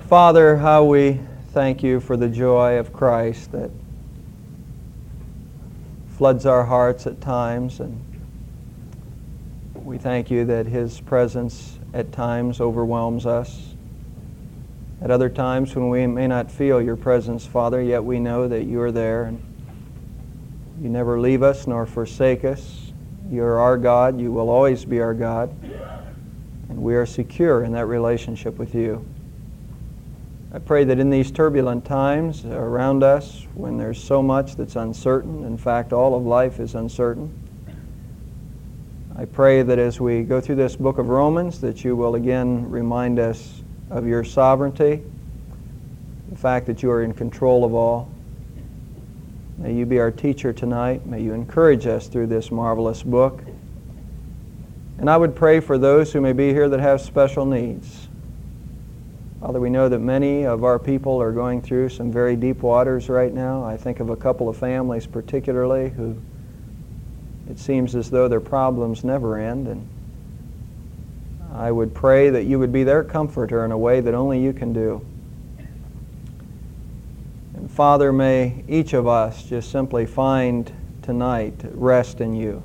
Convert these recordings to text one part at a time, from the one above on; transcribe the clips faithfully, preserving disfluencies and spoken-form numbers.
Father, how we thank you for the joy of Christ that floods our hearts at times, and we thank you that His presence at times overwhelms us. At other times when we may not feel your presence, Father, yet we know that you are there, and you never leave us nor forsake us. You are our God. You will always be our God, and we are secure in that relationship with you. I pray that in these turbulent times around us, when there's so much that's uncertain, in fact, all of life is uncertain, I pray that as we go through this book of Romans, that you will again remind us of your sovereignty, the fact that you are in control of all. May you be our teacher tonight. May you encourage us through this marvelous book. And I would pray for those who may be here that have special needs. Father, we know that many of our people are going through some very deep waters right now. I think of a couple of families particularly who it seems as though their problems never end. And I would pray that you would be their comforter in a way that only you can do. And Father, may each of us just simply find tonight rest in you.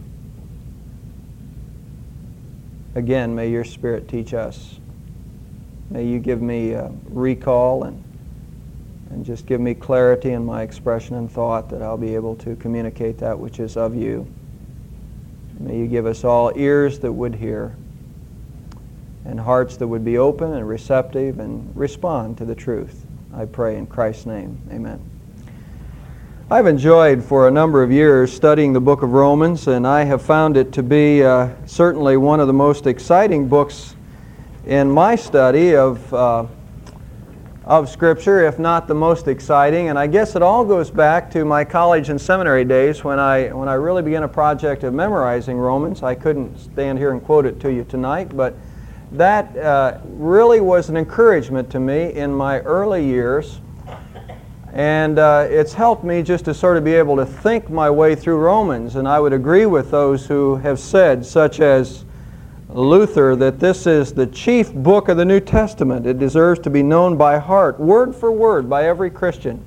Again, may your Spirit teach us. May you give me uh, recall and, and just give me clarity in my expression and thought that I'll be able to communicate that which is of you. May you give us all ears that would hear and hearts that would be open and receptive and respond to the truth. I pray in Christ's name. Amen. I've enjoyed for a number of years studying the book of Romans, and I have found it to be uh, certainly one of the most exciting books in my study of uh, of Scripture, if not the most exciting. And I guess it all goes back to my college and seminary days when I when I really began a project of memorizing Romans. I couldn't stand here and quote it to you tonight, but that uh, really was an encouragement to me in my early years. And uh, it's helped me just to sort of be able to think my way through Romans. And I would agree with those who have said, such as Luther, that this is the chief book of the New Testament. It deserves to be known by heart, word for word, by every Christian.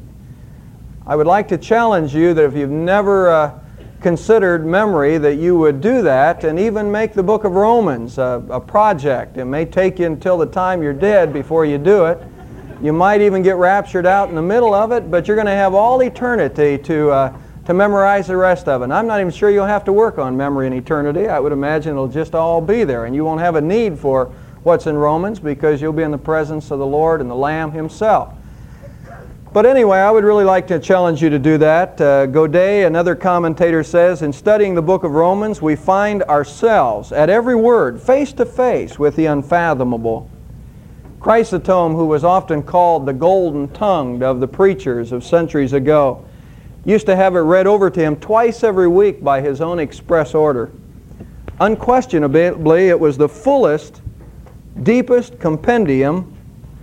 I would like to challenge you that if you've never uh, considered memory, that you would do that and even make the book of Romans a, a project. It may take you until the time you're dead before you do it. You might even get raptured out in the middle of it, but you're going to have all eternity to uh, to memorize the rest of it. And I'm not even sure you'll have to work on memory in eternity. I would imagine it'll just all be there, and you won't have a need for what's in Romans because you'll be in the presence of the Lord and the Lamb Himself. But anyway, I would really like to challenge you to do that. Uh, Godet, another commentator, says, in studying the book of Romans, we find ourselves at every word face to face with the unfathomable. Chrysostom, who was often called the golden-tongued of the preachers of centuries ago, used to have it read over to him twice every week by his own express order. Unquestionably, it was the fullest, deepest compendium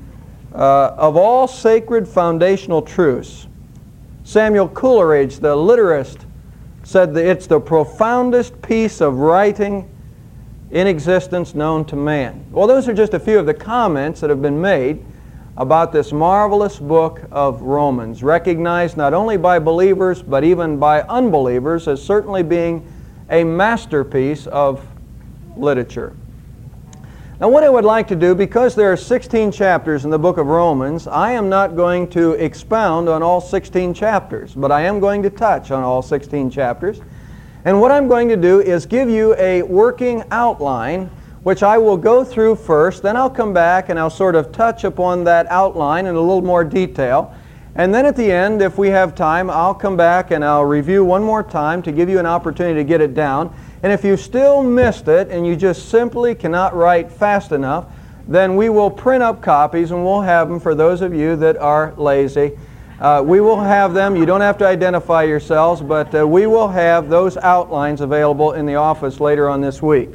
uh, of all sacred foundational truths. Samuel Coleridge, the literist, said that it's the profoundest piece of writing in existence known to man. Well, those are just a few of the comments that have been made about this marvelous book of Romans, recognized not only by believers but even by unbelievers as certainly being a masterpiece of literature. Now, what I would like to do, because there are sixteen chapters in the book of Romans, I am not going to expound on all sixteen chapters, but I am going to touch on all sixteen chapters. And what I'm going to do is give you a working outline, which I will go through first, then I'll come back and I'll sort of touch upon that outline in a little more detail. And then at the end, if we have time, I'll come back and I'll review one more time to give you an opportunity to get it down. And if you still missed it and you just simply cannot write fast enough, then we will print up copies and we'll have them for those of you that are lazy. Uh, we will have them. You don't have to identify yourselves, but uh, we will have those outlines available in the office later on this week.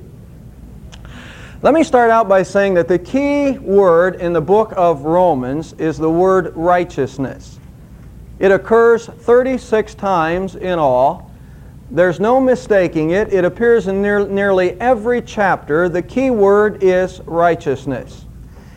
Let me start out by saying that the key word in the book of Romans is the word righteousness. It occurs thirty-six times in all. There's no mistaking it. It appears in near, nearly every chapter. The key word is righteousness.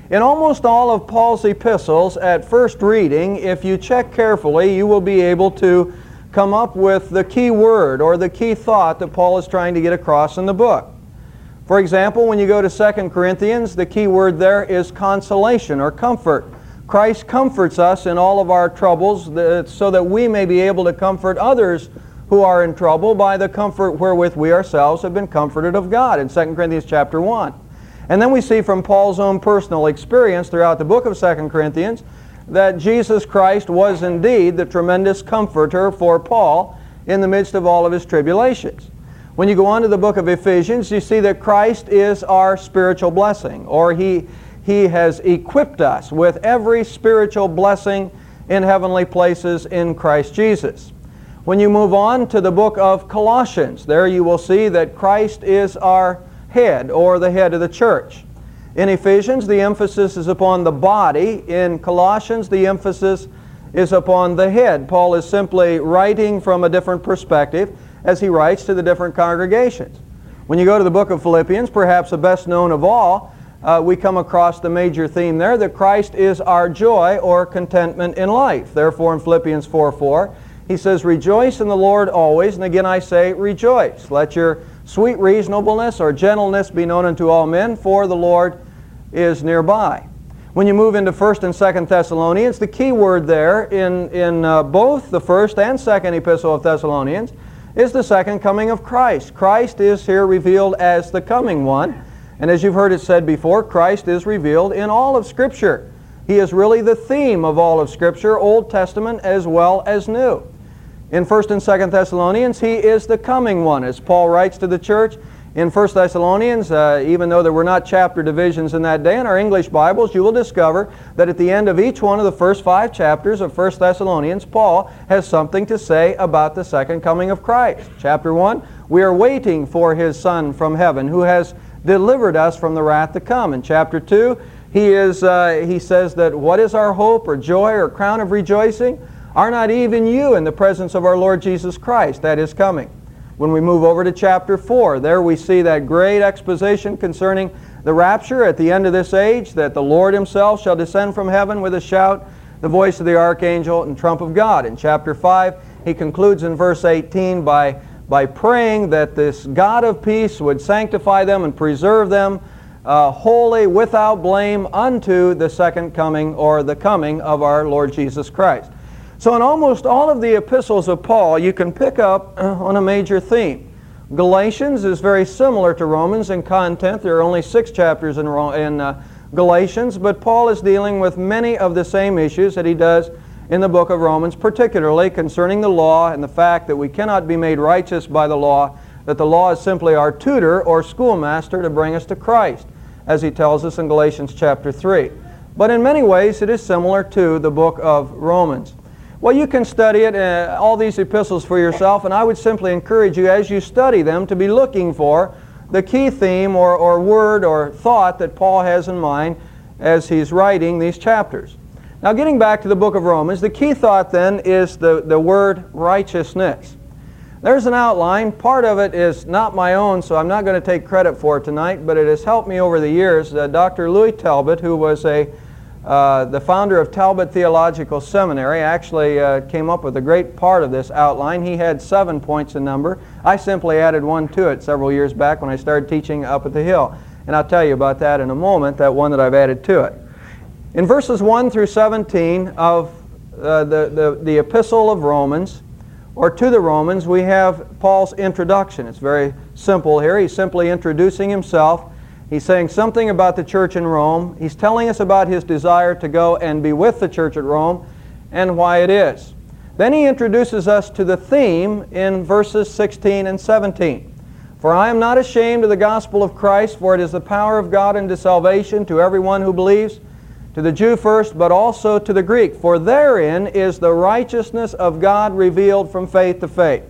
In almost all of Paul's epistles, at first reading, if you check carefully, you will be able to come up with the key word or the key thought that Paul is trying to get across in the book. For example, when you go to Second Corinthians, the key word there is consolation or comfort. Christ comforts us in all of our troubles so that we may be able to comfort others who are in trouble by the comfort wherewith we ourselves have been comforted of God in Second Corinthians chapter one. And then we see from Paul's own personal experience throughout the book of Second Corinthians that Jesus Christ was indeed the tremendous comforter for Paul in the midst of all of his tribulations. When you go on to the book of Ephesians, you see that Christ is our spiritual blessing, or He, he has equipped us with every spiritual blessing in heavenly places in Christ Jesus. When you move on to the book of Colossians, there you will see that Christ is our head, or the head of the church. In Ephesians, the emphasis is upon the body. In Colossians, the emphasis is upon the head. Paul is simply writing from a different perspective as he writes to the different congregations. When you go to the book of Philippians, perhaps the best known of all, uh, we come across the major theme there, that Christ is our joy or contentment in life. Therefore, in Philippians four four, he says, "Rejoice in the Lord always, and again I say, rejoice. Let your sweet reasonableness or gentleness be known unto all men, for the Lord is nearby." When you move into First and Second Thessalonians, the key word there in, in uh, both the First and Second Epistle of Thessalonians is the second coming of Christ. Christ is here revealed as the coming one. And as you've heard it said before, Christ is revealed in all of Scripture. He is really the theme of all of Scripture, Old Testament as well as New. In First and Second Thessalonians, He is the coming one. As Paul writes to the church in First Thessalonians, uh, even though there were not chapter divisions in that day, in our English Bibles, you will discover that at the end of each one of the first five chapters of First Thessalonians, Paul has something to say about the second coming of Christ. Chapter one, we are waiting for His Son from heaven, who has delivered us from the wrath to come. In chapter two, he, is, uh, he says that what is our hope or joy or crown of rejoicing? Are not even you in the presence of our Lord Jesus Christ? That is coming. When we move over to chapter four, there we see that great exposition concerning the rapture at the end of this age, that the Lord Himself shall descend from heaven with a shout, the voice of the archangel, and trump of God. In chapter five, he concludes in verse eighteen by, by praying that this God of peace would sanctify them and preserve them uh, holy, without blame, unto the second coming, or the coming of our Lord Jesus Christ. So in almost all of the epistles of Paul, you can pick up on a major theme. Galatians is very similar to Romans in content. There are only six chapters in, in uh, Galatians, but Paul is dealing with many of the same issues that he does in the book of Romans, particularly concerning the law and the fact that we cannot be made righteous by the law, that the law is simply our tutor or schoolmaster to bring us to Christ, as he tells us in Galatians chapter three. But in many ways, it is similar to the book of Romans. Well, you can study it, uh, all these epistles for yourself, and I would simply encourage you as you study them to be looking for the key theme or, or word or thought that Paul has in mind as he's writing these chapters. Now, getting back to the book of Romans, the key thought then is the, the word righteousness. There's an outline. Part of it is not my own, so I'm not going to take credit for it tonight, but it has helped me over the years. Uh, Doctor Louis Talbot, who was a Uh, the founder of Talbot Theological Seminary, actually uh, came up with a great part of this outline. He had seven points in number. I simply added one to it several years back when I started teaching up at the Hill. And I'll tell you about that in a moment, that one that I've added to it. In verses one through seventeen of uh, the, the, the Epistle of Romans, or to the Romans, we have Paul's introduction. It's very simple here. He's simply introducing himself. He's saying something about the church in Rome. He's telling us about his desire to go and be with the church at Rome and why it is. Then he introduces us to the theme in verses sixteen and seventeen. "For I am not ashamed of the gospel of Christ, for it is the power of God unto salvation to everyone who believes, to the Jew first, but also to the Greek. For therein is the righteousness of God revealed from faith to faith.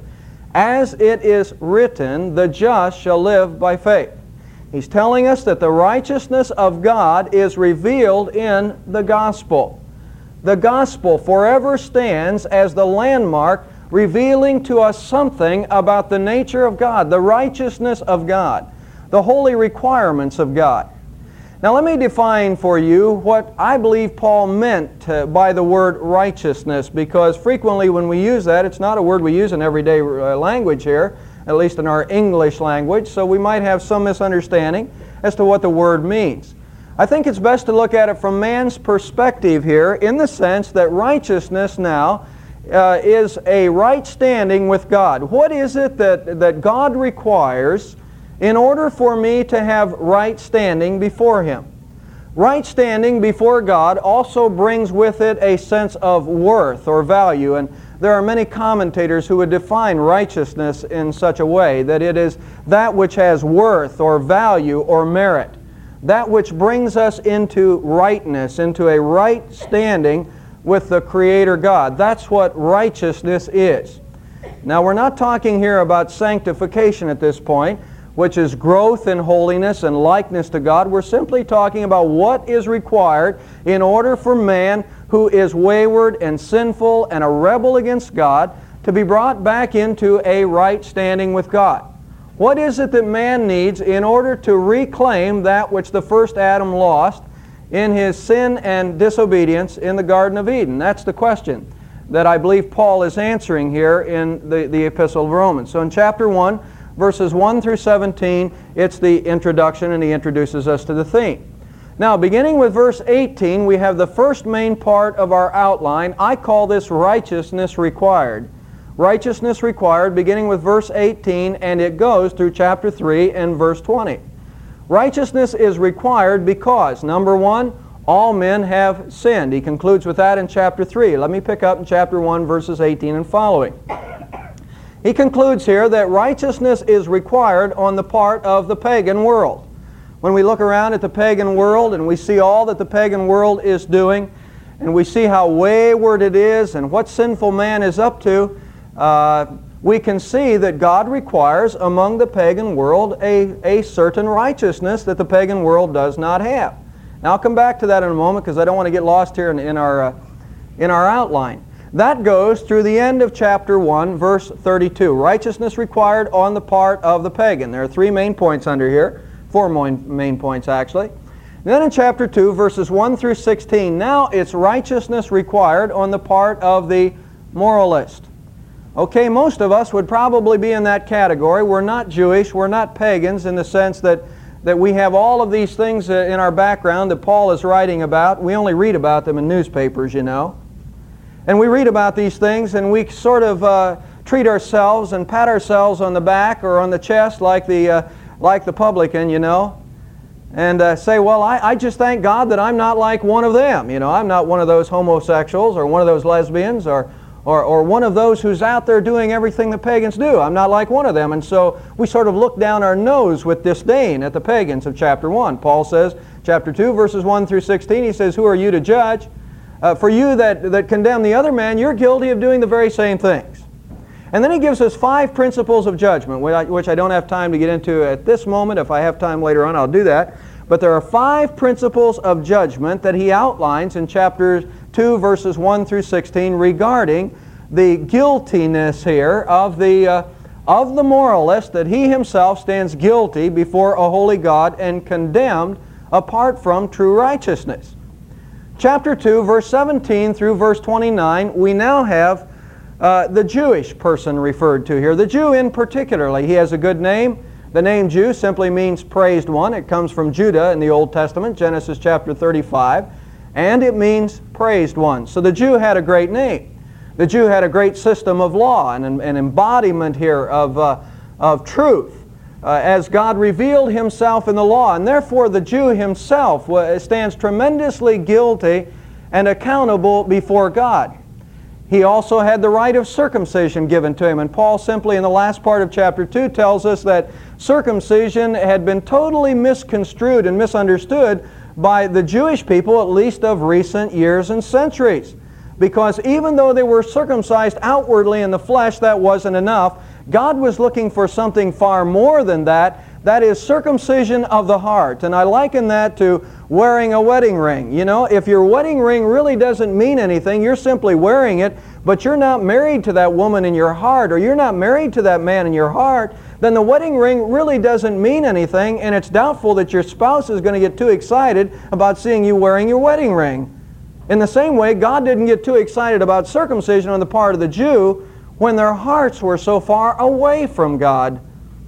As it is written, the just shall live by faith." He's telling us that the righteousness of God is revealed in the gospel. The gospel forever stands as the landmark revealing to us something about the nature of God, the righteousness of God, the holy requirements of God. Now let me define for you what I believe Paul meant uh, by the word righteousness, because frequently when we use that, it's not a word we use in everyday uh, language here, at least in our English language, so we might have some misunderstanding as to what the word means. I think it's best to look at it from man's perspective here, in the sense that righteousness now uh, is a right standing with God. What is it that, that God requires in order for me to have right standing before Him? Right standing before God also brings with it a sense of worth or value, and there are many commentators who would define righteousness in such a way that it is that which has worth or value or merit, that which brings us into rightness, into a right standing with the Creator God. That's what righteousness is. Now, we're not talking here about sanctification at this point, which is growth in holiness and likeness to God. We're simply talking about what is required in order for man who is wayward and sinful and a rebel against God to be brought back into a right standing with God. What is it that man needs in order to reclaim that which the first Adam lost in his sin and disobedience in the Garden of Eden? That's the question that I believe Paul is answering here in the, the Epistle of Romans. So in chapter one, verses one through seventeen, it's the introduction, and he introduces us to the theme. Now, beginning with verse eighteen, we have the first main part of our outline. I call this righteousness required. Righteousness required, beginning with verse eighteen, and it goes through chapter three and verse twenty. Righteousness is required because, number one, all men have sinned. He concludes with that in chapter three. Let me pick up in chapter one, verses eighteen and following. He concludes here that righteousness is required on the part of the pagan world. When we look around at the pagan world and we see all that the pagan world is doing, and we see how wayward it is and what sinful man is up to, uh, we can see that God requires among the pagan world a, a certain righteousness that the pagan world does not have. Now I'll come back to that in a moment because I don't want to get lost here in, in, our, uh, in our outline. That goes through the end of chapter one, verse thirty-two. Righteousness required on the part of the pagan. There are three main points under here. Four main, main points, actually. And then in chapter two, verses one through sixteen, now it's righteousness required on the part of the moralist. Okay, most of us would probably be in that category. We're not Jewish, we're not pagans in the sense that, that we have all of these things in our background that Paul is writing about. We only read about them in newspapers, you know. And we read about these things and we sort of uh, treat ourselves and pat ourselves on the back or on the chest like the, uh, like the publican, you know, and uh, say, well, I, I just thank God that I'm not like one of them. You know, I'm not one of those homosexuals or one of those lesbians or, or, or one of those who's out there doing everything the pagans do. I'm not like one of them. And so we sort of look down our nose with disdain at the pagans of chapter one. Paul says, chapter two, verses one through sixteen, he says, who are you to judge? Uh, for you that, that condemn the other man, you're guilty of doing the very same things. And then he gives us five principles of judgment, which I, which I don't have time to get into at this moment. If I have time later on, I'll do that. But there are five principles of judgment that he outlines in chapter two, verses one through sixteen, regarding the guiltiness here of the, uh, of the moralist, that he himself stands guilty before a holy God and condemned apart from true righteousness. Chapter two, verse seventeen through verse twenty-nine, we now have uh, the Jewish person referred to here. The Jew in particularly. He has a good name. The name Jew simply means praised one. It comes from Judah in the Old Testament, Genesis chapter thirty-five, and it means praised one. So the Jew had a great name. The Jew had a great system of law and an embodiment here of, uh, of truth. Uh, as God revealed Himself in the law. And therefore the Jew himself stands tremendously guilty and accountable before God. He also had the right of circumcision given to him. And Paul simply in the last part of chapter two tells us that circumcision had been totally misconstrued and misunderstood by the Jewish people, at least of recent years and centuries. Because even though they were circumcised outwardly in the flesh, that wasn't enough. God was looking for something far more than that. That is circumcision of the heart. And I liken that to wearing a wedding ring. You know, if your wedding ring really doesn't mean anything, you're simply wearing it, but you're not married to that woman in your heart, or you're not married to that man in your heart, then the wedding ring really doesn't mean anything, and it's doubtful that your spouse is going to get too excited about seeing you wearing your wedding ring. In the same way, God didn't get too excited about circumcision on the part of the Jew when their hearts were so far away from God.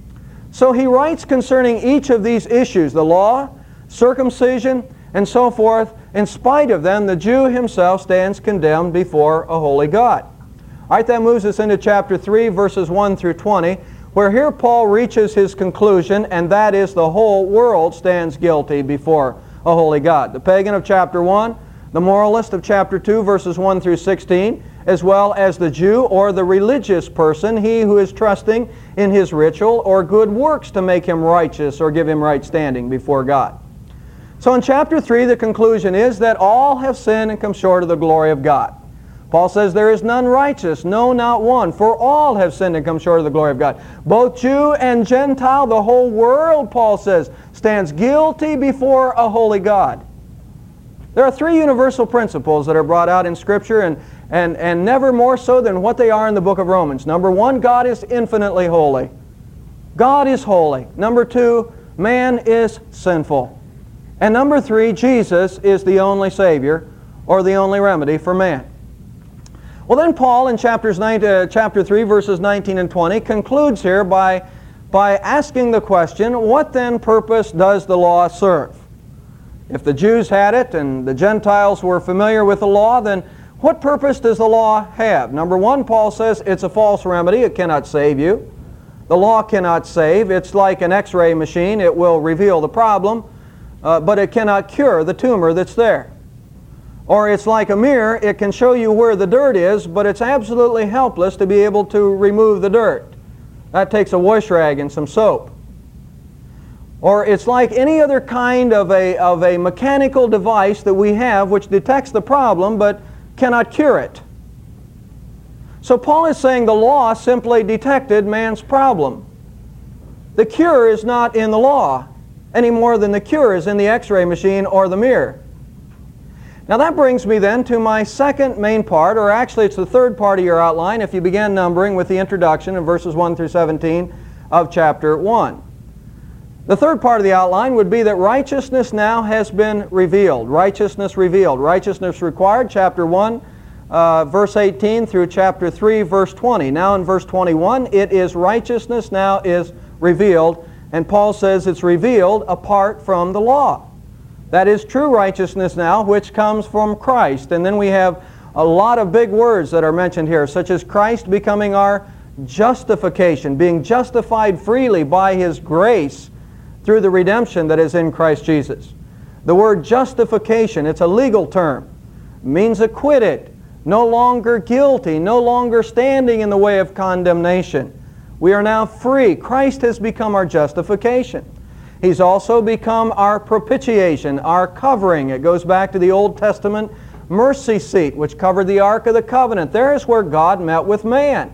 So he writes concerning each of these issues, the law, circumcision, and so forth. In spite of them, the Jew himself stands condemned before a holy God. All right, that moves us into chapter three, verses one through twenty, where here Paul reaches his conclusion, and that is the whole world stands guilty before a holy God. The pagan of chapter one, the moralist of chapter two, verses one through sixteen, as well as the Jew or the religious person, he who is trusting in his ritual or good works to make him righteous or give him right standing before God. So in chapter three, the conclusion is that all have sinned and come short of the glory of God. Paul says, there is none righteous, no, not one, for all have sinned and come short of the glory of God. Both Jew and Gentile, the whole world, Paul says, stands guilty before a holy God. There are three universal principles that are brought out in Scripture, and, and, and never more so than what they are in the book of Romans. Number one, God is infinitely holy. God is holy. Number two, man is sinful. And number three, Jesus is the only Savior or the only remedy for man. Well then Paul in chapters nine, uh, chapter three, verses nineteen and twenty concludes here by, by asking the question, what then purpose does the law serve? If the Jews had it and the Gentiles were familiar with the law, then what purpose does the law have? Number one, Paul says it's a false remedy. It cannot save you. The law cannot save. It's like an x-ray machine. It will reveal the problem, uh, but it cannot cure the tumor that's there. Or it's like a mirror. It can show you where the dirt is, but it's absolutely helpless to be able to remove the dirt. That takes a wash rag and some soap. Or it's like any other kind of a, of a mechanical device that we have which detects the problem but cannot cure it. So Paul is saying the law simply detected man's problem. The cure is not in the law any more than the cure is in the x-ray machine or the mirror. Now that brings me then to my second main part, or actually it's the third part of your outline if you begin numbering with the introduction in verses one through seventeen of chapter one. The third part of the outline would be that righteousness now has been revealed. Righteousness revealed. Righteousness required, chapter one, uh, verse eighteen through chapter three, verse twenty. Now in verse twenty-one, it is righteousness now is revealed, and Paul says it's revealed apart from the law. That is true righteousness now, which comes from Christ. And then we have a lot of big words that are mentioned here, such as Christ becoming our justification, being justified freely by His grace through the redemption that is in Christ Jesus. The word justification, it's a legal term, means acquitted, no longer guilty, no longer standing in the way of condemnation. We are now free. Christ has become our justification. He's also become our propitiation, our covering. It goes back to the Old Testament mercy seat, which covered the Ark of the Covenant. There is where God met with man.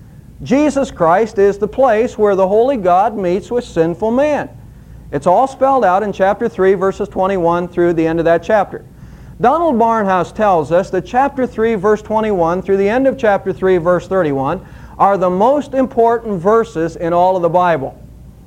Jesus Christ is the place where the holy God meets with sinful man. It's all spelled out in chapter three, verses twenty-one through the end of that chapter. Donald Barnhouse tells us that chapter three, verse twenty-one through the end of chapter three, verse thirty-one are the most important verses in all of the Bible.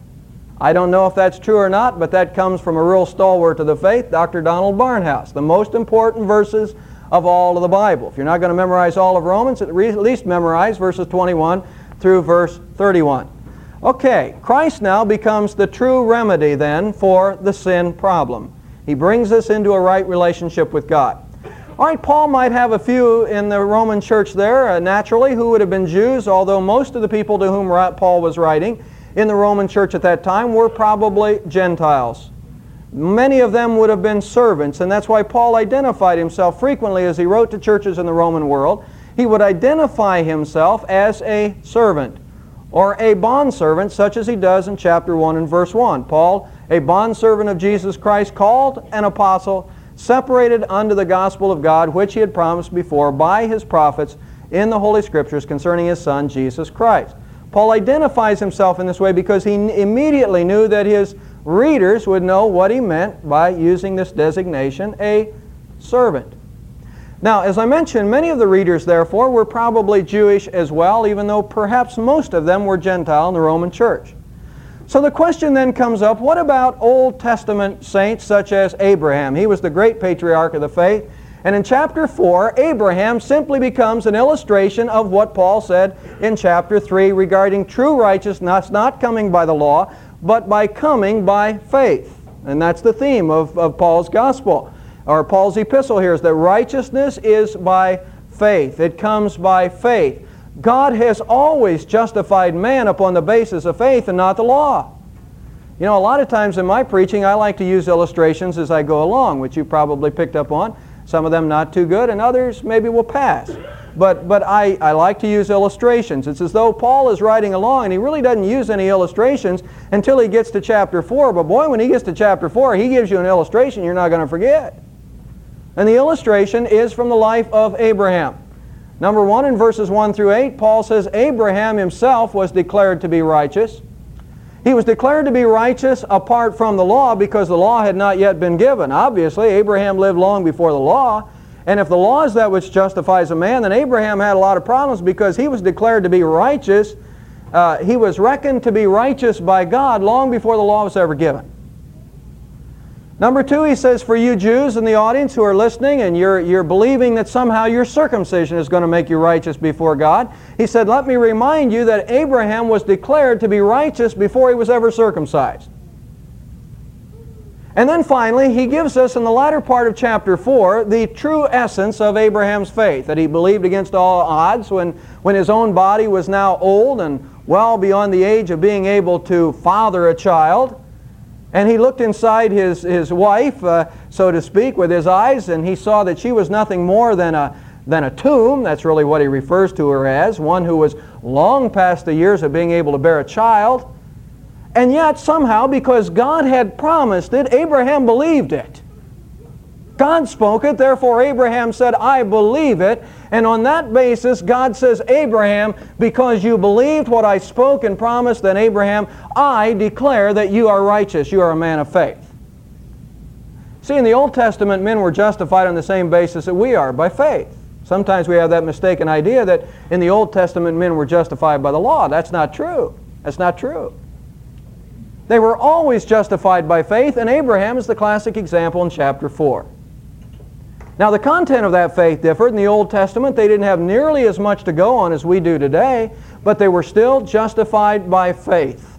I don't know if that's true or not, but that comes from a real stalwart of the faith, Doctor Donald Barnhouse. The most important verses of all of the Bible. If you're not going to memorize all of Romans, at least memorize verses twenty-one through verse thirty-one. Okay, Christ now becomes the true remedy then for the sin problem. He brings us into a right relationship with God. All right, Paul might have a few in the Roman church there, uh, naturally, who would have been Jews, although most of the people to whom Paul was writing in the Roman church at that time were probably Gentiles. Many of them would have been servants, and that's why Paul identified himself frequently as he wrote to churches in the Roman world. He would identify himself as a servant or a bondservant, such as he does in chapter one and verse one. Paul, a bondservant of Jesus Christ, called an apostle, separated unto the gospel of God, which he had promised before by his prophets in the Holy Scriptures concerning his Son, Jesus Christ. Paul identifies himself in this way because he immediately knew that his readers would know what he meant by using this designation, a servant. Now, as I mentioned, many of the readers, therefore, were probably Jewish as well, even though perhaps most of them were Gentile in the Roman church. So the question then comes up, what about Old Testament saints such as Abraham? He was the great patriarch of the faith. And in chapter four, Abraham simply becomes an illustration of what Paul said in chapter three regarding true righteousness not coming by the law, but by coming by faith. And that's the theme of, of Paul's gospel, or Paul's epistle here, is that righteousness is by faith. It comes by faith. God has always justified man upon the basis of faith and not the law. You know, a lot of times in my preaching, I like to use illustrations as I go along, which you probably picked up on. Some of them not too good, and others maybe will pass. But, but I, I like to use illustrations. It's as though Paul is writing along, and he really doesn't use any illustrations until he gets to chapter four. But boy, when he gets to chapter four, he gives you an illustration you're not going to forget. And the illustration is from the life of Abraham. Number one, in verses one through eight, Paul says, Abraham himself was declared to be righteous. He was declared to be righteous apart from the law because the law had not yet been given. Obviously, Abraham lived long before the law. And if the law is that which justifies a man, then Abraham had a lot of problems because he was declared to be righteous. Uh, he was reckoned to be righteous by God long before the law was ever given. Number two, he says, for you Jews in the audience who are listening and you're, you're believing that somehow your circumcision is going to make you righteous before God, he said, let me remind you that Abraham was declared to be righteous before he was ever circumcised. And then finally, he gives us in the latter part of chapter four the true essence of Abraham's faith, that he believed against all odds when, when his own body was now old and well beyond the age of being able to father a child. And he looked inside his, his wife, uh, so to speak, with his eyes, and he saw that she was nothing more than a, than a tomb. That's really what he refers to her as, one who was long past the years of being able to bear a child. And yet, somehow, because God had promised it, Abraham believed it. God spoke it, therefore Abraham said, I believe it. And on that basis, God says, Abraham, because you believed what I spoke and promised, then Abraham, I declare that you are righteous. You are a man of faith. See, in the Old Testament, men were justified on the same basis that we are, by faith. Sometimes we have that mistaken idea that in the Old Testament, men were justified by the law. That's not true. That's not true. They were always justified by faith, and Abraham is the classic example in chapter four. Now, the content of that faith differed. In the Old Testament, they didn't have nearly as much to go on as we do today, but they were still justified by faith.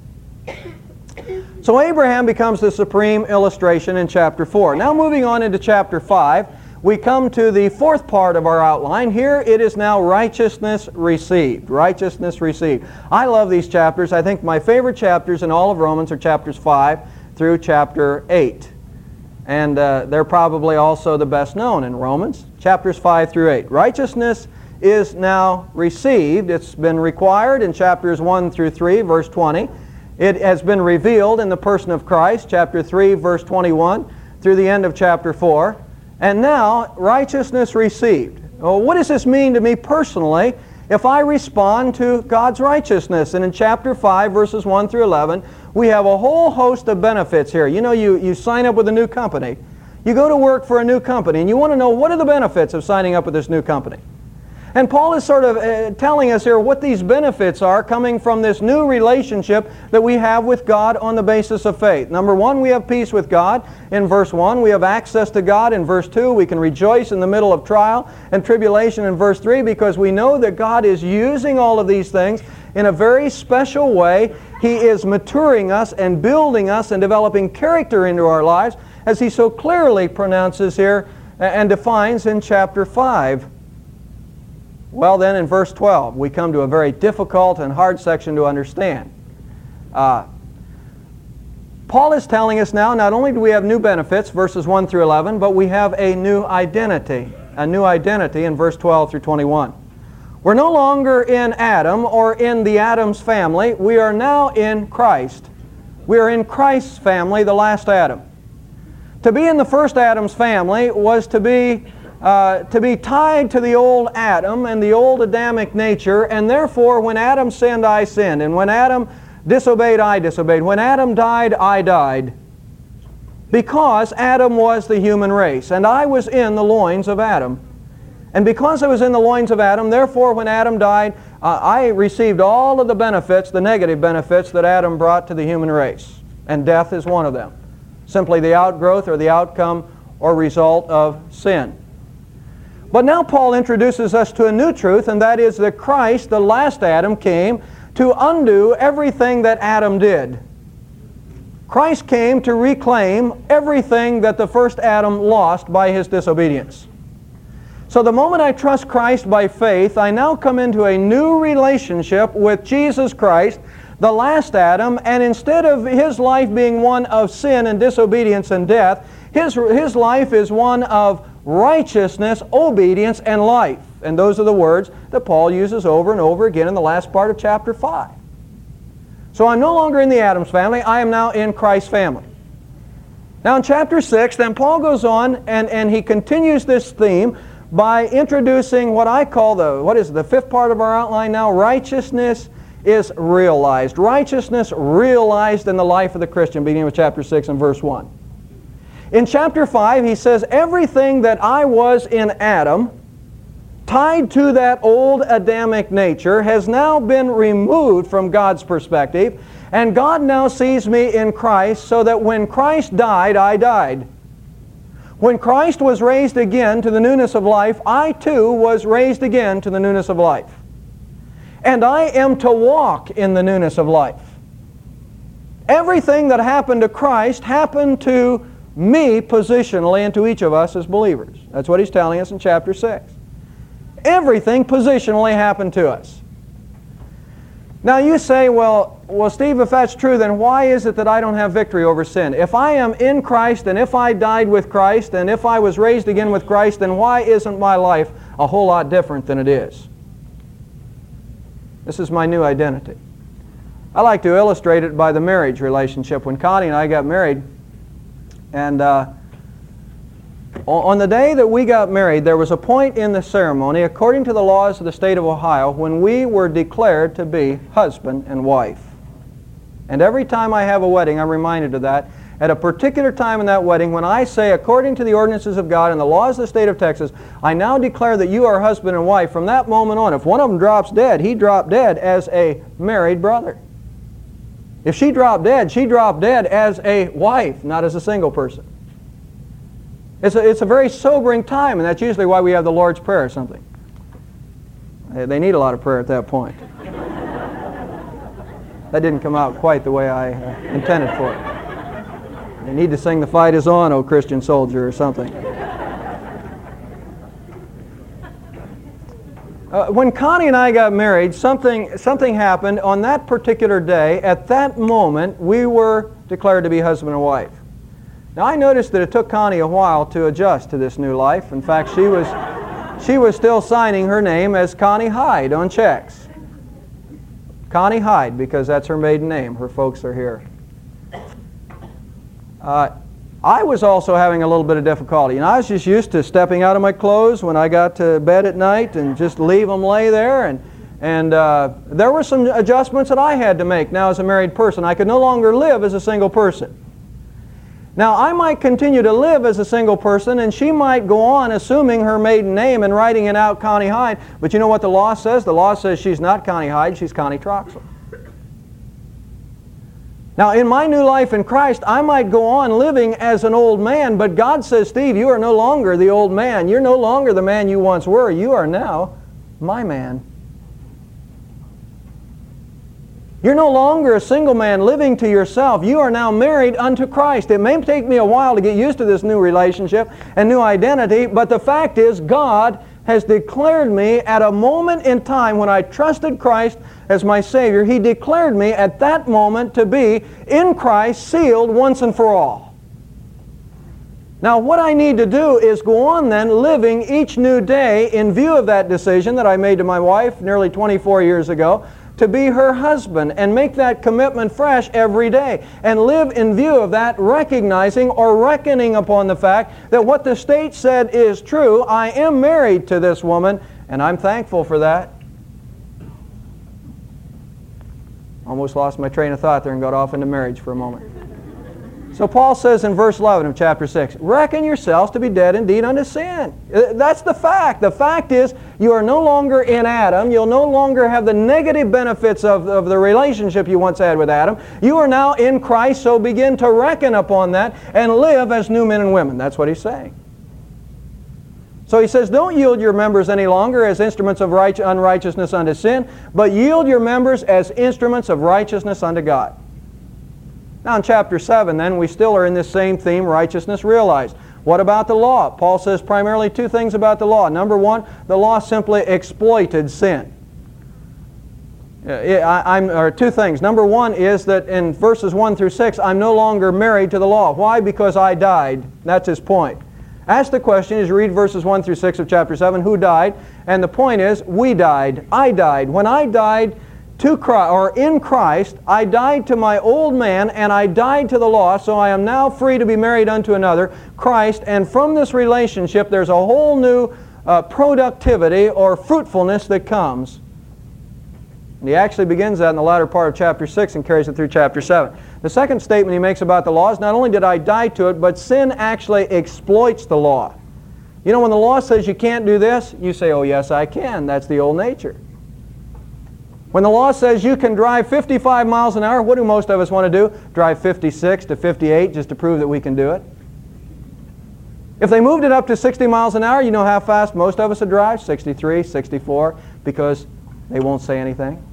So Abraham becomes the supreme illustration in chapter four. Now, moving on into chapter five, we come to the fourth part of our outline. Here it is now righteousness received. Righteousness received. I love these chapters. I think my favorite chapters in all of Romans are chapters five through chapter eight. And uh, they're probably also the best known in Romans, chapters five through eight. Righteousness is now received. It's been required in chapters one through three, verse twenty. It has been revealed in the person of Christ, chapter three, verse twenty-one, through the end of chapter four. And now, righteousness received. Well, what does this mean to me personally if I respond to God's righteousness? And in chapter five, verses one through eleven, we have a whole host of benefits here. You know, you, you sign up with a new company. You go to work for a new company, and you want to know what are the benefits of signing up with this new company. And Paul is sort of uh, telling us here what these benefits are coming from this new relationship that we have with God on the basis of faith. Number one, we have peace with God. In verse one, we have access to God. In verse two, we can rejoice in the middle of trial and tribulation in verse three because we know that God is using all of these things in a very special way. He is maturing us and building us and developing character into our lives, as he so clearly pronounces here and defines in chapter five. Well then, in verse twelve, we come to a very difficult and hard section to understand. Uh, Paul is telling us now, not only do we have new benefits, verses one through eleven, but we have a new identity. A new identity in verse twelve through twenty-one. We're no longer in Adam or in the Adam's family. We are now in Christ. We are in Christ's family, the last Adam. To be in the first Adam's family was to be Uh, to be tied to the old Adam and the old Adamic nature, and therefore when Adam sinned, I sinned. And when Adam disobeyed, I disobeyed. When Adam died, I died. Because Adam was the human race, and I was in the loins of Adam. And because I was in the loins of Adam, therefore when Adam died, Uh, I received all of the benefits, the negative benefits that Adam brought to the human race. And death is one of them. Simply the outgrowth or the outcome or result of sin. But now Paul introduces us to a new truth, and that is that Christ, the last Adam, came to undo everything that Adam did. Christ came to reclaim everything that the first Adam lost by his disobedience. So the moment I trust Christ by faith, I now come into a new relationship with Jesus Christ, the last Adam, and instead of his life being one of sin and disobedience and death, his, his life is one of righteousness, obedience, and life. And those are the words that Paul uses over and over again in the last part of chapter five. So I'm no longer in the Adam's family, I am now in Christ's family. Now in chapter six, then Paul goes on and, and he continues this theme by introducing what I call the, what is the fifth part of our outline now? Righteousness is realized. Righteousness realized in the life of the Christian, beginning with chapter six and verse one. In chapter five, he says, everything that I was in Adam, tied to that old Adamic nature, has now been removed from God's perspective, and God now sees me in Christ, so that when Christ died, I died. When Christ was raised again to the newness of life, I too was raised again to the newness of life. And I am to walk in the newness of life. Everything that happened to Christ happened to me positionally and to each of us as believers. That's what he's telling us in chapter six. Everything positionally happened to us. Now you say, well, well, Steve, if that's true, then why is it that I don't have victory over sin? If I am in Christ, and if I died with Christ, and if I was raised again with Christ, then why isn't my life a whole lot different than it is? This is my new identity. I like to illustrate it by the marriage relationship. When Connie and I got married, and uh, on the day that we got married, there was a point in the ceremony, according to the laws of the state of Ohio, when we were declared to be husband and wife. And every time I have a wedding, I'm reminded of that. At a particular time in that wedding, when I say, according to the ordinances of God and the laws of the state of Texas, I now declare that you are husband and wife, from that moment on, if one of them drops dead, he dropped dead as a married brother. If she dropped dead, she dropped dead as a wife, not as a single person. It's a, it's a very sobering time, and that's usually why we have the Lord's Prayer or something. They need a lot of prayer at that point. That didn't come out quite the way I uh, intended for it. They need to sing "The Fight Is On, O Christian Soldier" or something. Uh, when Connie and I got married, something, something happened on that particular day. At that moment, we were declared to be husband and wife. Now, I noticed that it took Connie a while to adjust to this new life. In fact, she was, she was still signing her name as Connie Hyde on checks. Connie Hyde, because that's her maiden name. Her folks are here. Uh, I was also having a little bit of difficulty. And I was just used to stepping out of my clothes when I got to bed at night and just leave them lay there. And, and uh, there were some adjustments that I had to make now as a married person. I could no longer live as a single person. Now, I might continue to live as a single person, and she might go on assuming her maiden name and writing it out Connie Hyde. But you know what the law says? The law says she's not Connie Hyde, she's Connie Troxel. Now, in my new life in Christ, I might go on living as an old man, but God says, Steve, you are no longer the old man. You're no longer the man you once were. You are now my man. You're no longer a single man living to yourself. You are now married unto Christ. It may take me a while to get used to this new relationship and new identity, but the fact is God has declared me at a moment in time when I trusted Christ as my Savior. He declared me at that moment to be in Christ, sealed once and for all. Now what I need to do is go on then living each new day in view of that decision that I made to my wife nearly twenty-four years ago, to be her husband, and make that commitment fresh every day and live in view of that, recognizing or reckoning upon the fact that what the state said is true. I am married to this woman, and I'm thankful for that. Almost lost my train of thought there and got off into marriage for a moment. So Paul says in verse eleven of chapter six, reckon yourselves to be dead indeed unto sin. That's the fact. The fact is you are no longer in Adam. You'll no longer have the negative benefits of, of the relationship you once had with Adam. You are now in Christ, so begin to reckon upon that and live as new men and women. That's what he's saying. So he says, don't yield your members any longer as instruments of right, unrighteousness unto sin, but yield your members as instruments of righteousness unto God. Now in chapter seven then, we still are in this same theme, righteousness realized. What about the law? Paul says primarily two things about the law. Number one, the law simply exploited sin. I, I'm, or two things. Number one is that in verses one through six, I'm no longer married to the law. Why? Because I died. That's his point. Ask the question as you read verses one through six of chapter seven, who died? And the point is, we died. I died. When I died to Christ, or in Christ, I died to my old man, and I died to the law, so I am now free to be married unto another, Christ, and from this relationship there's a whole new uh, productivity or fruitfulness that comes. And he actually begins that in the latter part of chapter six and carries it through chapter seven. The second statement he makes about the law is not only did I die to it, but sin actually exploits the law. You know, when the law says you can't do this, you say, oh yes I can. That's the old nature. When the law says you can drive fifty-five miles an hour, what do most of us want to do? Drive fifty-six to fifty-eight just to prove that we can do it. If they moved it up to sixty miles an hour, you know how fast most of us would drive? sixty-three, sixty-four, because they won't say anything.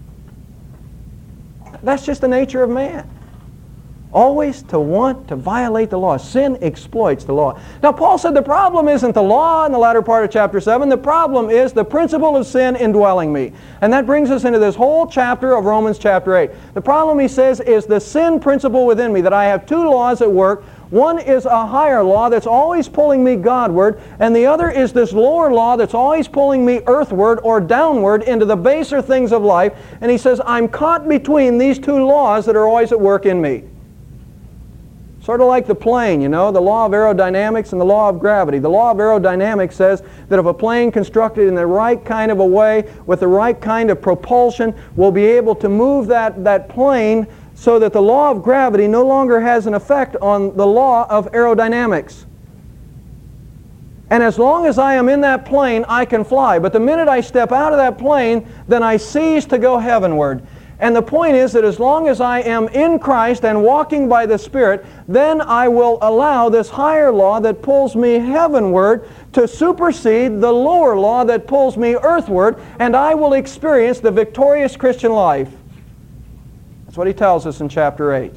That's just the nature of man. Always to want to violate the law. Sin exploits the law. Now Paul said the problem isn't the law in the latter part of chapter seven. The problem is the principle of sin indwelling me. And that brings us into this whole chapter of Romans chapter eight. The problem, he says, is the sin principle within me, that I have two laws at work. One is a higher law that's always pulling me Godward, and the other is this lower law that's always pulling me earthward or downward into the baser things of life. And he says, I'm caught between these two laws that are always at work in me. Sort of like the plane, you know, the law of aerodynamics and the law of gravity. The law of aerodynamics says that if a plane constructed in the right kind of a way, with the right kind of propulsion, will be able to move that, that plane so that the law of gravity no longer has an effect on the law of aerodynamics. And as long as I am in that plane, I can fly. But the minute I step out of that plane, then I cease to go heavenward. And the point is that as long as I am in Christ and walking by the Spirit, then I will allow this higher law that pulls me heavenward to supersede the lower law that pulls me earthward, and I will experience the victorious Christian life. That's what he tells us in chapter eight.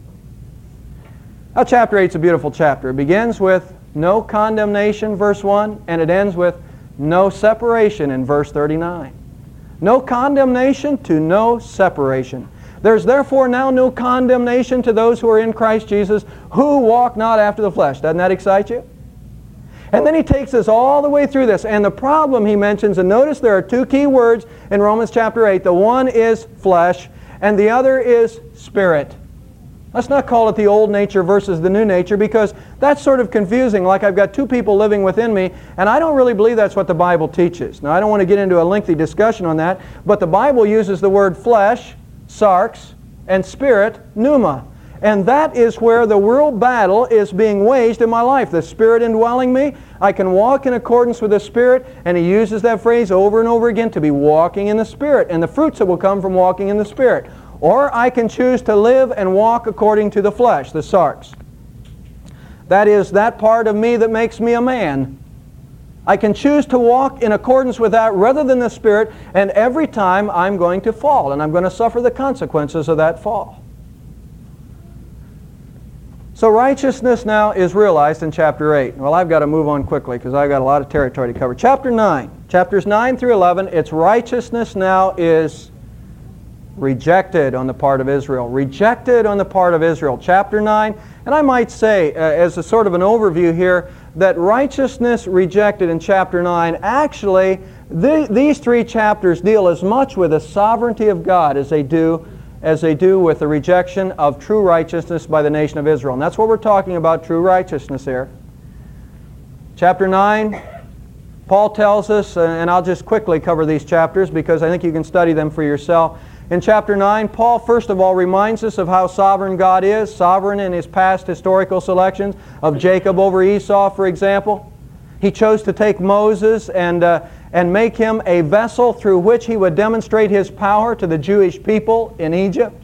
Now chapter eight is a beautiful chapter. It begins with no condemnation, verse one, and it ends with no separation in verse thirty-nine. No condemnation to no separation. There's therefore now no condemnation to those who are in Christ Jesus, who walk not after the flesh. Doesn't that excite you? And then he takes us all the way through this. And the problem he mentions, and notice there are two key words in Romans chapter eight. The one is flesh, and the other is spirit. Let's not call it the old nature versus the new nature, because that's sort of confusing, like I've got two people living within me, and I don't really believe that's what the Bible teaches. Now, I don't want to get into a lengthy discussion on that, but the Bible uses the word flesh, sarx, and spirit, pneuma. And that is where the world battle is being waged in my life. The Spirit indwelling me, I can walk in accordance with the Spirit, and he uses that phrase over and over again, to be walking in the Spirit, and the fruits that will come from walking in the Spirit. Or I can choose to live and walk according to the flesh, the sarx. That is that part of me that makes me a man. I can choose to walk in accordance with that rather than the Spirit, and every time I'm going to fall, and I'm going to suffer the consequences of that fall. So righteousness now is realized in chapter eight. Well, I've got to move on quickly because I've got a lot of territory to cover. Chapter nine. Chapters nine through eleven, its righteousness now is rejected on the part of Israel. Rejected on the part of Israel. Chapter nine, and I might say, uh, as a sort of an overview here, that righteousness rejected in chapter nine, actually, the, these three chapters deal as much with the sovereignty of God as they do as they do with the rejection of true righteousness by the nation of Israel. And that's what we're talking about, true righteousness here. Chapter nine, Paul tells us, and I'll just quickly cover these chapters because I think you can study them for yourself. In chapter nine, Paul first of all reminds us of how sovereign God is, sovereign in His past historical selections of Jacob over Esau, for example. He chose to take Moses and, uh, and make him a vessel through which he would demonstrate His power to the Jewish people in Egypt.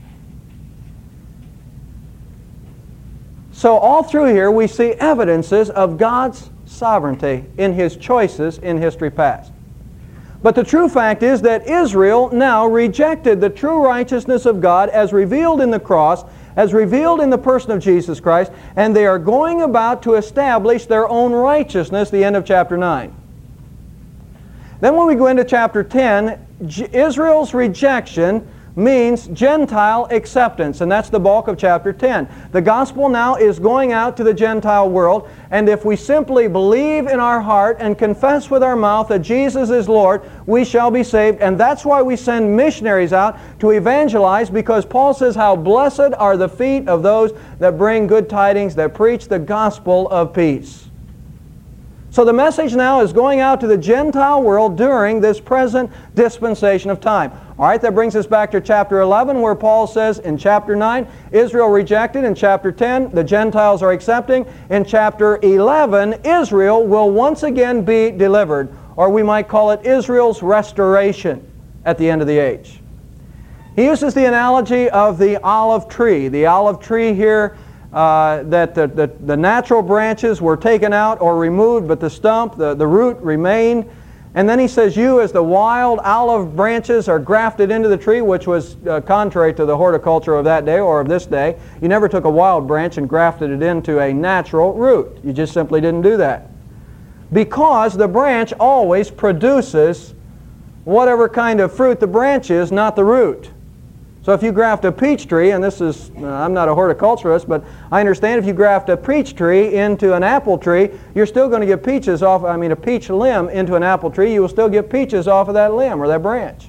So all through here we see evidences of God's sovereignty in His choices in history past. But the true fact is that Israel now rejected the true righteousness of God as revealed in the cross, as revealed in the person of Jesus Christ, and they are going about to establish their own righteousness, the end of chapter nine. Then when we go into chapter ten, Israel's rejection means Gentile acceptance, and that's the bulk of chapter ten. The gospel now is going out to the Gentile world, and if we simply believe in our heart and confess with our mouth that Jesus is Lord, we shall be saved. And that's why we send missionaries out to evangelize, because Paul says, how blessed are the feet of those that bring good tidings, that preach the gospel of peace. So the message now is going out to the Gentile world during this present dispensation of time. All right, that brings us back to chapter eleven, where Paul says in chapter nine, Israel rejected. In chapter ten, the Gentiles are accepting. In chapter eleven, Israel will once again be delivered, or we might call it Israel's restoration at the end of the age. He uses the analogy of the olive tree. The olive tree here, Uh, that the, the, the natural branches were taken out or removed, but the stump, the, the root remained. And then he says, you as the wild olive branches are grafted into the tree, which was uh, contrary to the horticulture of that day or of this day. You never took a wild branch and grafted it into a natural root. You just simply didn't do that. Because the branch always produces whatever kind of fruit the branch is, not the root. So if you graft a peach tree, and this is, uh, I'm not a horticulturist, but I understand if you graft a peach tree into an apple tree, you're still going to get peaches off, I mean a peach limb into an apple tree, you will still get peaches off of that limb or that branch.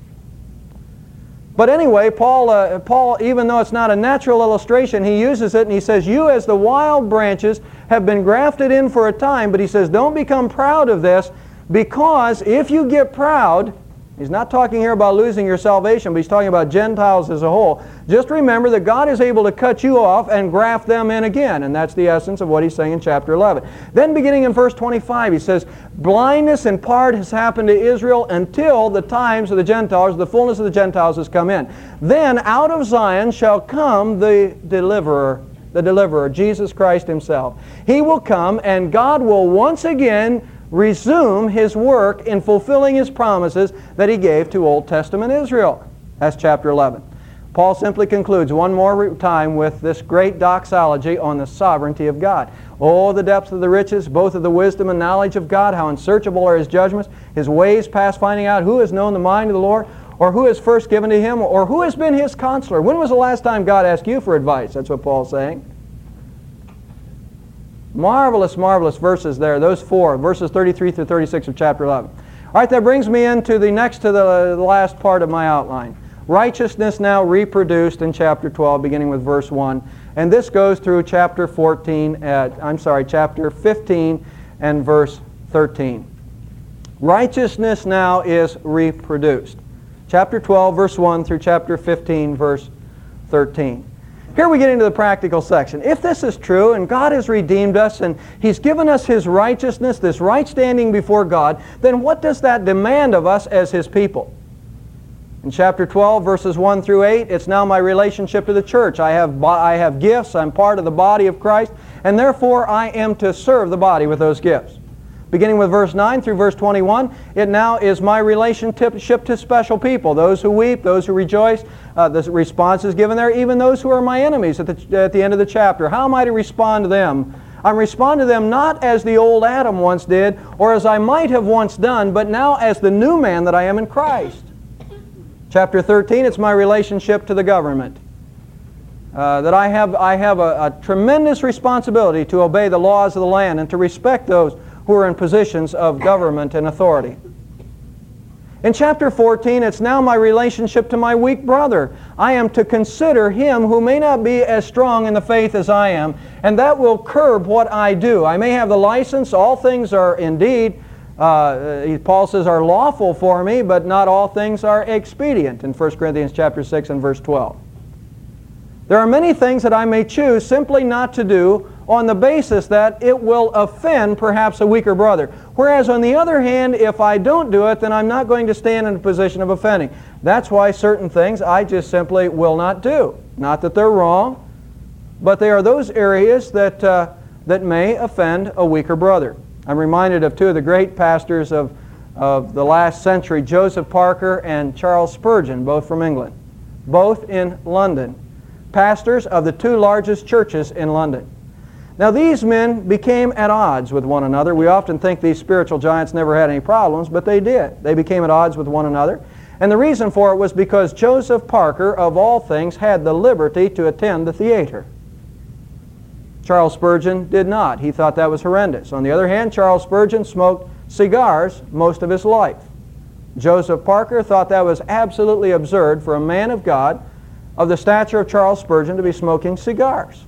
But anyway, Paul, uh, Paul, even though it's not a natural illustration, he uses it and he says, you as the wild branches have been grafted in for a time, but he says, don't become proud of this, because if you get proud, he's not talking here about losing your salvation, but he's talking about Gentiles as a whole. Just remember that God is able to cut you off and graft them in again. And that's the essence of what he's saying in chapter eleven. Then beginning in verse twenty-five, he says, blindness in part has happened to Israel until the times of the Gentiles, the fullness of the Gentiles has come in. Then out of Zion shall come the deliverer, the deliverer, Jesus Christ Himself. He will come, and God will once again resume His work in fulfilling His promises that He gave to Old Testament Israel. That's chapter eleven. Paul simply concludes one more time with this great doxology on the sovereignty of God. Oh, the depths of the riches, both of the wisdom and knowledge of God, how unsearchable are His judgments, His ways past finding out. Who has known the mind of the Lord? Or who has first given to Him? Or who has been His counselor? When was the last time God asked you for advice? That's what Paul's saying. Marvelous, marvelous verses there, those four, verses thirty-three through thirty-six of chapter eleven. All right, that brings me into the next to the, the last part of my outline. Righteousness now reproduced in chapter twelve, beginning with verse one. And this goes through chapter fourteen, at, I'm sorry, chapter fifteen and verse thirteen. Righteousness now is reproduced. Chapter twelve, verse one through chapter fifteen, verse thirteen. Here we get into the practical section. If this is true, and God has redeemed us, and He's given us His righteousness, this right standing before God, then what does that demand of us as His people? In chapter twelve, verses one through eight, it's now my relationship to the church. I have, I have gifts, I'm part of the body of Christ, and therefore I am to serve the body with those gifts. Beginning with verse nine through verse twenty-one, it now is my relationship to special people, those who weep, those who rejoice. Uh, the response is given there, even those who are my enemies at the, at the end of the chapter. How am I to respond to them? I respond to them not as the old Adam once did, or as I might have once done, but now as the new man that I am in Christ. Chapter thirteen, it's my relationship to the government. Uh, that I have, I have a, a tremendous responsibility to obey the laws of the land and to respect those who are in positions of government and authority. In chapter fourteen, it's now my relationship to my weak brother. I am to consider him who may not be as strong in the faith as I am, and that will curb what I do. I may have the license, all things are indeed uh, Paul says, are lawful for me, but not all things are expedient in First Corinthians chapter six and verse twelve. There are many things that I may choose simply not to do on the basis that it will offend perhaps a weaker brother. Whereas on the other hand, if I don't do it, then I'm not going to stand in a position of offending. That's why certain things I just simply will not do. Not that they're wrong, but they are those areas that, uh, that may offend a weaker brother. I'm reminded of two of the great pastors of, of the last century, Joseph Parker and Charles Spurgeon, both from England, both in London, pastors of the two largest churches in London. Now these men became at odds with one another. We often think these spiritual giants never had any problems, but they did. They became at odds with one another. And the reason for it was because Joseph Parker, of all things, had the liberty to attend the theater. Charles Spurgeon did not. He thought that was horrendous. On the other hand, Charles Spurgeon smoked cigars most of his life. Joseph Parker thought that was absolutely absurd for a man of God of the stature of Charles Spurgeon to be smoking cigars.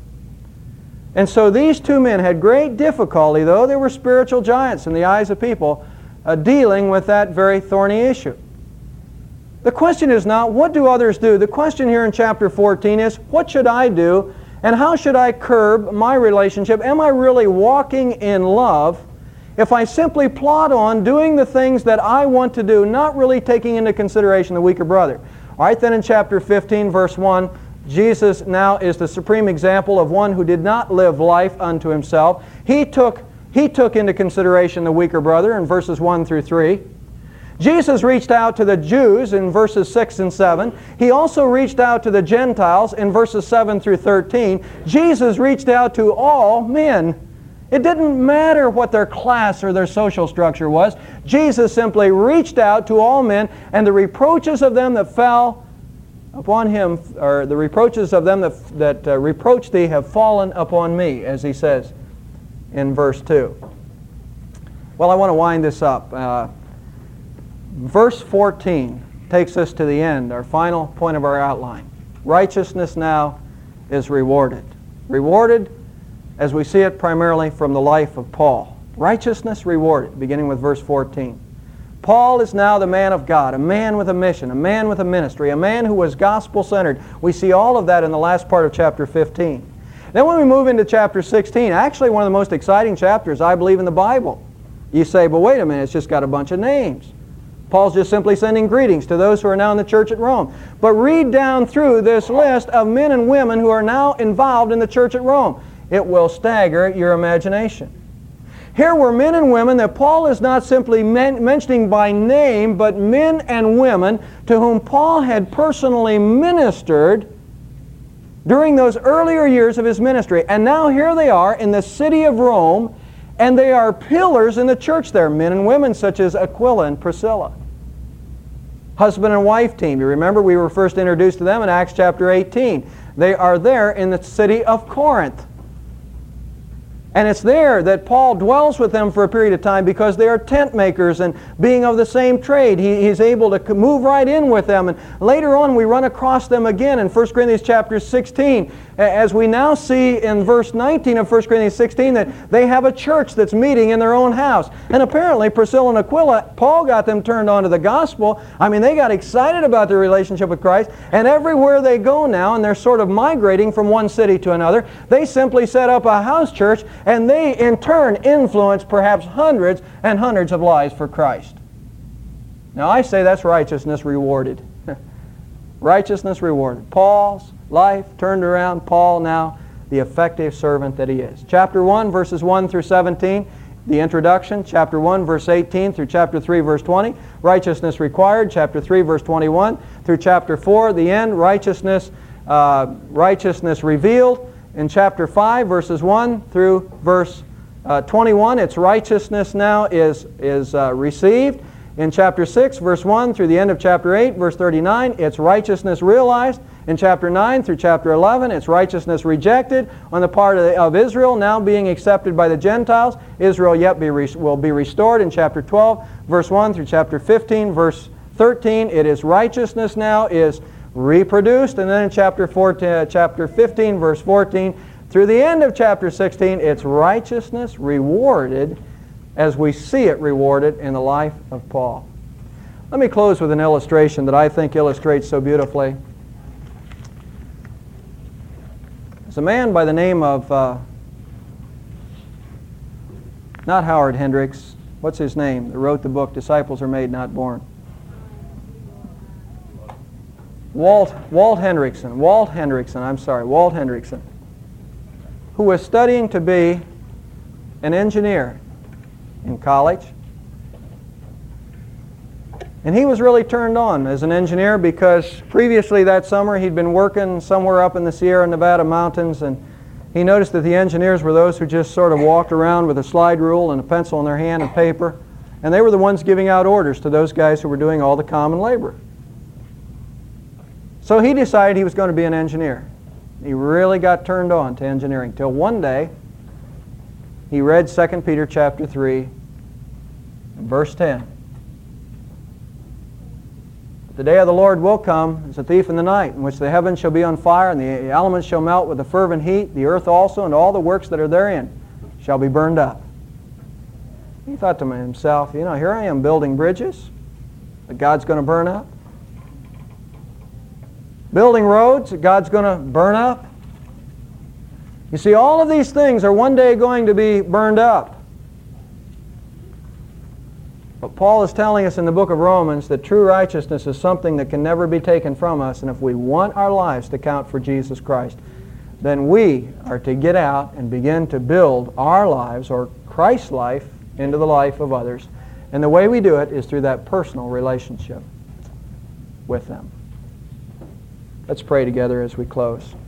And so these two men had great difficulty, though they were spiritual giants in the eyes of people, uh, dealing with that very thorny issue. The question is not, what do others do? The question here in chapter fourteen is, what should I do, and how should I curb my relationship? Am I really walking in love if I simply plod on doing the things that I want to do, not really taking into consideration the weaker brother? All right, then in chapter fifteen, verse one, Jesus now is the supreme example of one who did not live life unto himself. He took, he took into consideration the weaker brother in verses one through three. Jesus reached out to the Jews in verses six and seven. He also reached out to the Gentiles in verses seven through thirteen. Jesus reached out to all men. It didn't matter what their class or their social structure was. Jesus simply reached out to all men, and the reproaches of them that fell upon him, or the reproaches of them that, that uh, reproach thee have fallen upon me, as he says in verse two. Well, I want to wind this up. Uh, verse fourteen takes us to the end, our final point of our outline. Righteousness now is rewarded. Rewarded as we see it primarily from the life of Paul. Righteousness rewarded, beginning with verse fourteen. Paul is now the man of God, a man with a mission, a man with a ministry, a man who was gospel-centered. We see all of that in the last part of chapter fifteen. Then when we move into chapter sixteen, actually one of the most exciting chapters, I believe, in the Bible. You say, but wait a minute, it's just got a bunch of names. Paul's just simply sending greetings to those who are now in the church at Rome. But read down through this list of men and women who are now involved in the church at Rome. It will stagger your imagination. Here were men and women that Paul is not simply men mentioning by name, but men and women to whom Paul had personally ministered during those earlier years of his ministry. And now here they are in the city of Rome, and they are pillars in the church there, men and women such as Aquila and Priscilla. Husband and wife team. You remember we were first introduced to them in Acts chapter eighteen. They are there in the city of Corinth. And it's there that Paul dwells with them for a period of time because they are tent makers, and being of the same trade, he, he's able to move right in with them. And later on we run across them again in First Corinthians chapter sixteen, as we now see in verse nineteen of First Corinthians sixteen that they have a church that's meeting in their own house. And apparently Priscilla and Aquila, Paul got them turned on to the gospel. I mean, they got excited about their relationship with Christ, and everywhere they go now, and they're sort of migrating from one city to another, they simply set up a house church, and they in turn influence perhaps hundreds and hundreds of lives for Christ. Now I say that's righteousness rewarded. Righteousness rewarded. Paul's life turned around. Paul now the effective servant that he is. Chapter one, verses one through seventeen, the introduction. Chapter one, verse eighteen through chapter three, verse twenty, righteousness required. Chapter three, verse twenty-one through chapter four, the end, righteousness, uh, righteousness revealed. In chapter five, verses one through verse uh, twenty-one, its righteousness now is, is uh, received. In chapter six, verse one through the end of chapter eight, verse thirty-nine, its righteousness realized. In chapter nine through chapter eleven, its righteousness rejected on the part of, the, of Israel, now being accepted by the Gentiles. Israel yet be re, will be restored. In chapter twelve, verse one through chapter fifteen, verse thirteen, it is righteousness now is reproduced. And then in chapter fourteen, chapter fifteen, verse fourteen, through the end of chapter sixteen, its righteousness rewarded as we see it rewarded in the life of Paul. Let me close with an illustration that I think illustrates so beautifully. There's a man by the name of, uh, not Howard Hendricks, what's his name, that wrote the book, Disciples Are Made, Not Born. Walt, Walt Hendrickson, Walt Hendrickson, I'm sorry, Walt Hendrickson, who was studying to be an engineer in college. And he was really turned on as an engineer because previously that summer he'd been working somewhere up in the Sierra Nevada mountains, and he noticed that the engineers were those who just sort of walked around with a slide rule and a pencil in their hand and paper, and they were the ones giving out orders to those guys who were doing all the common labor. So he decided he was going to be an engineer. He really got turned on to engineering till one day he read Second Peter chapter three, verse ten. The day of the Lord will come as a thief in the night, in which the heavens shall be on fire, and the elements shall melt with a fervent heat. The earth also and all the works that are therein shall be burned up. He thought to himself, you know, here I am building bridges that God's going to burn up. Building roads that God's going to burn up. You see, all of these things are one day going to be burned up. But Paul is telling us in the book of Romans that true righteousness is something that can never be taken from us, and if we want our lives to count for Jesus Christ, then we are to get out and begin to build our lives, or Christ's life, into the life of others. And the way we do it is through that personal relationship with them. Let's pray together as we close.